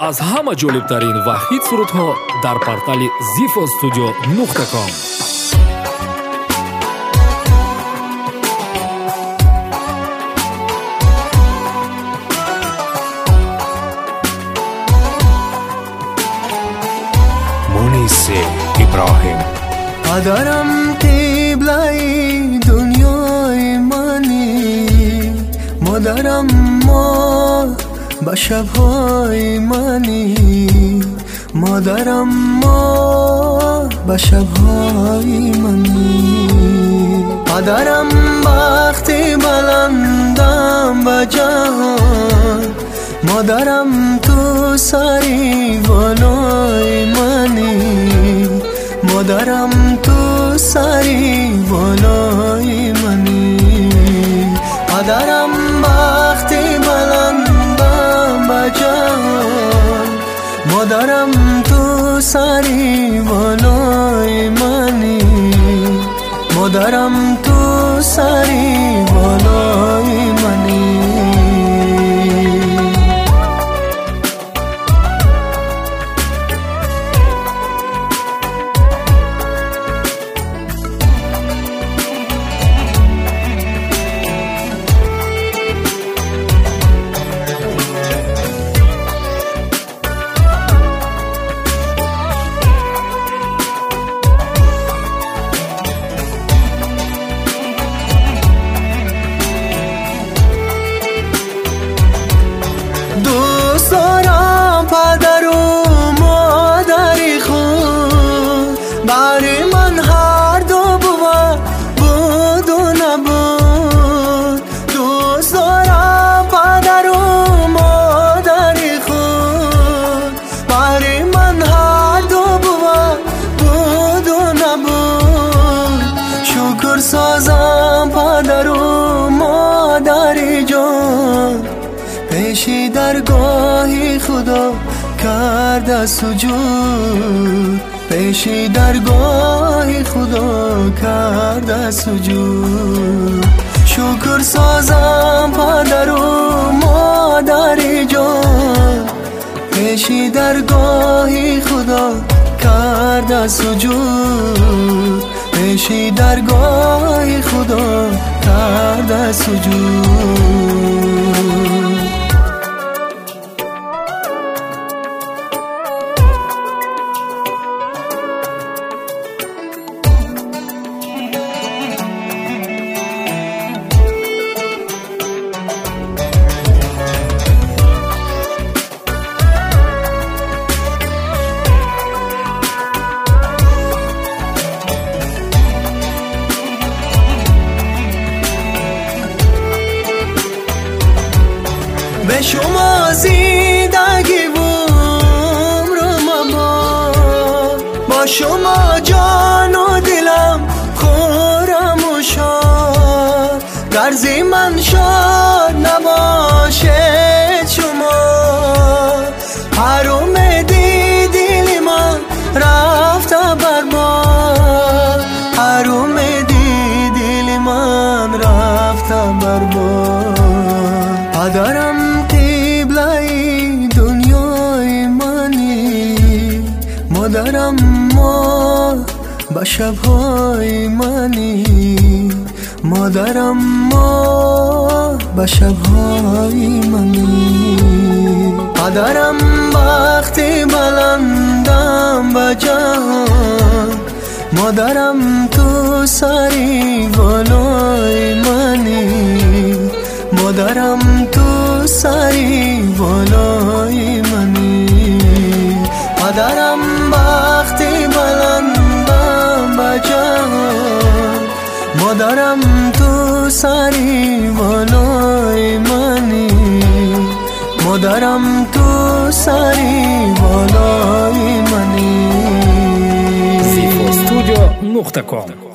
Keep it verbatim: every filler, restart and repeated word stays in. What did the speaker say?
аз ҳама ҷолибтарин ва хит сурудҳо дар портали зифо студио нуқта ком. Мунисе Иброҳим. Падарам қиблаи дунёи мани, модарам мо ба шабҳои мани, модарам мо ба шабҳои мани. падарам бахти баландам ба ҷаҳон, модарам ту сари болои мани, модарам ту сари болои мани. падарам бахти баландам ба ҷаҳон, модарам ту сари болои мани, модарам ту сари болои мани. دوست دارم پدر و مادری خود، برای من هر دو بود بود و نبود. دوست دارم پدر و مادری خود، برای من هر دو بود بود و نبود. شکر سازم پدر و مادری جان، پیشی درگاهی خدا کرده سجود، پیشی درگاهی خدا کرده سجود. شکر سازم پدر و مادری جان، پیشی درگاهی خدا کرده سجود، پیشی درگاهی خدا کرده سجود. به شما زندگی و عمر مباد، با شما جان و دلم خورم و شاد. گر من شاد نباشد شما، حروم دی دل من رفته برباد، حروم دی دل من رفته برباد. پدرم قبله‌ی دنیای منی، مادرم ما به شب‌های منی، مادرم ما به شب‌های منی. پدرم بختی بلندم به جهان، مادرم تو سری بالای منی، مادرم تو سری بالای منی. پدرم بختی بلندم به جهان، مادرم تو سری بالای منی، مادرم تو سری بالای منی. زیفو استودیو نقطه کام.